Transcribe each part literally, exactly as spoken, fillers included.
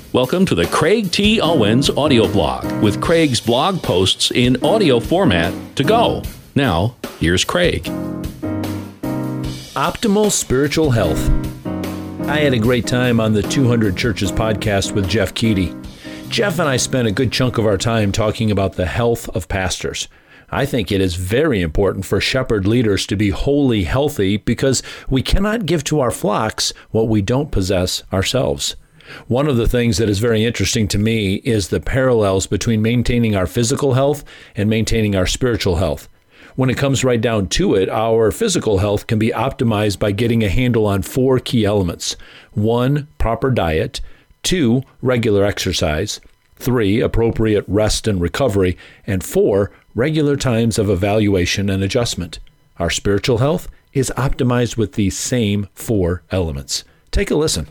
Welcome to the Craig T. Owens audio blog with Craig's blog posts in audio format to go. Now, here's Craig. Optimal spiritual health. I had a great time on the two hundred Churches podcast with Jeff Keedy. Jeff and I spent a good chunk of our time talking about the health of pastors. I think it is very important for shepherd leaders to be wholly healthy because we cannot give to our flocks what we don't possess ourselves. One of the things that is very interesting to me is the parallels between maintaining our physical health and maintaining our spiritual health. When it comes right down to it, our physical health can be optimized by getting a handle on four key elements. One, proper diet. Two, regular exercise. Three, appropriate rest and recovery. And four, regular times of evaluation and adjustment. Our spiritual health is optimized with these same four elements. Take a listen.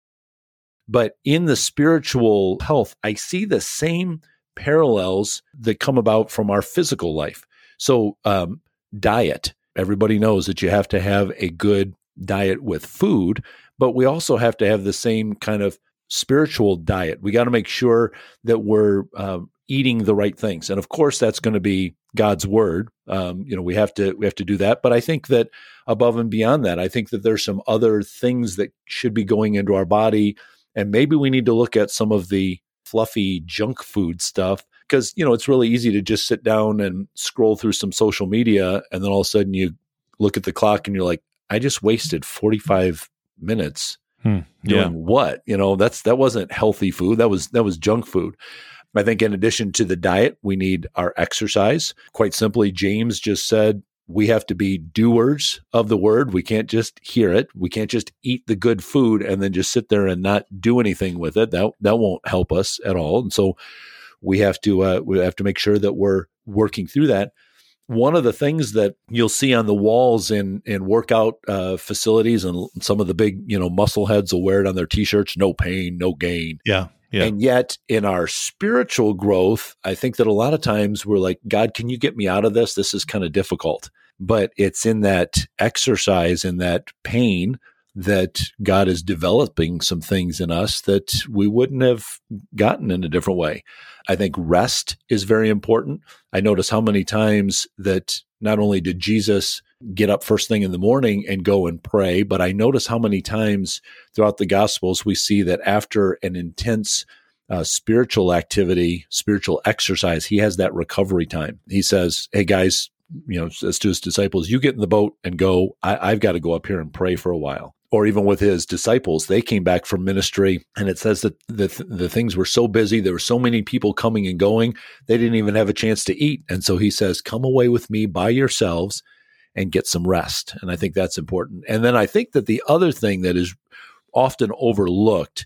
But in the spiritual health, I see the same parallels that come about from our physical life. So um, diet, everybody knows that you have to have a good diet with food, but we also have to have the same kind of spiritual diet. We got to make sure that we're uh, eating the right things. And of course, that's going to be God's word. Um, you know, we have to we have to do that. But I think that above and beyond that, I think that there's some other things that should be going into our body. And maybe we need to look at some of the fluffy junk food stuff because, you know, it's really easy to just sit down and scroll through some social media. And then all of a sudden you look at the clock and you're like, I just wasted forty-five minutes hmm. doing yeah. what? You know, that's that wasn't healthy food. That was that was junk food. I think in addition to the diet, we need our exercise. Quite simply, James just said, we have to be doers of the word. We can't just hear it. We can't just eat the good food and then just sit there and not do anything with it. That that won't help us at all. And so we have to uh, we have to make sure that we're working through that. One of the things that you'll see on the walls in in workout uh, facilities, and some of the big you know muscle heads will wear it on their t-shirts: no pain, no gain. Yeah. Yeah. And yet in our spiritual growth, I think that a lot of times we're like, God, can you get me out of this? This is kind of difficult. But it's in that exercise, in that pain, that God is developing some things in us that we wouldn't have gotten in a different way. I think rest is very important. I notice how many times that not only did Jesus get up first thing in the morning and go and pray, but I notice how many times throughout the Gospels we see that after an intense uh, spiritual activity, spiritual exercise, he has that recovery time. He says, hey guys, you know, says to his disciples, you get in the boat and go, I, I've got to go up here and pray for a while. Or even with his disciples, they came back from ministry, and it says that the th- the things were so busy, there were so many people coming and going, they didn't even have a chance to eat. And so he says, come away with me by yourselves and get some rest. And I think that's important. And then I think that the other thing that is often overlooked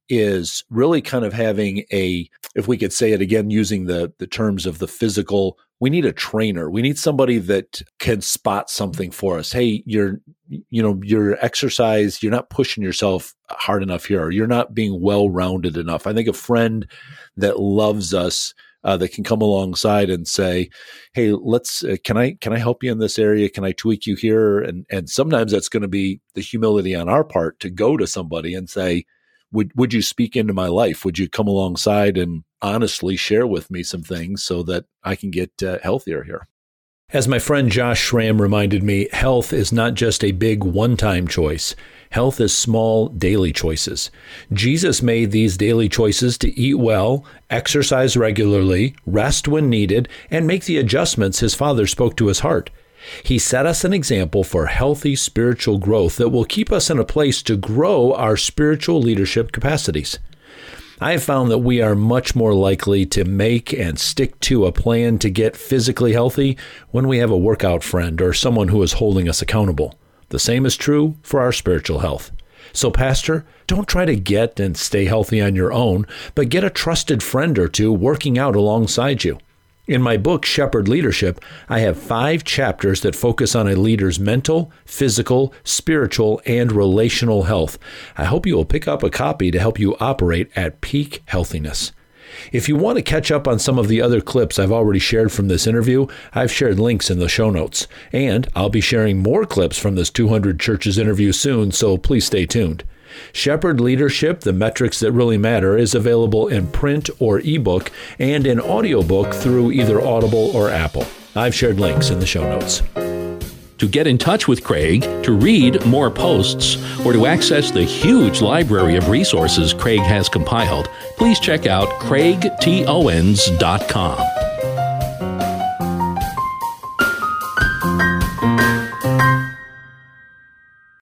is really kind of having a, if we could say it again, using the, the terms of the physical, we need a trainer. We need somebody that can spot something for us. Hey, you're, you know, your exercise, you're not pushing yourself hard enough here, or you're not being well-rounded enough. I think a friend that loves us, uh, that can come alongside and say, hey, let's, uh, can I, can I help you in this area? Can I tweak you here? And, and sometimes that's going to be the humility on our part to go to somebody and say, Would would you speak into my life? Would you come alongside and honestly share with me some things so that I can get uh, healthier here? As my friend Josh Schramm reminded me, health is not just a big one-time choice. Health is small daily choices. Jesus made these daily choices to eat well, exercise regularly, rest when needed, and make the adjustments his Father spoke to his heart. He set us an example for healthy spiritual growth that will keep us in a place to grow our spiritual leadership capacities. I have found that we are much more likely to make and stick to a plan to get physically healthy when we have a workout friend or someone who is holding us accountable. The same is true for our spiritual health. So, Pastor, don't try to get and stay healthy on your own, but get a trusted friend or two working out alongside you. In my book, Shepherd Leadership, I have five chapters that focus on a leader's mental, physical, spiritual, and relational health. I hope you will pick up a copy to help you operate at peak healthiness. If you want to catch up on some of the other clips I've already shared from this interview, I've shared links in the show notes. And I'll be sharing more clips from this two hundred Churches interview soon, so please stay tuned. Shepherd Leadership, The Metrics That Really Matter, is available in print or ebook and in audiobook through either Audible or Apple. I've shared links in the show notes. To get in touch with Craig, to read more posts, or to access the huge library of resources Craig has compiled, please check out craig t owens dot com.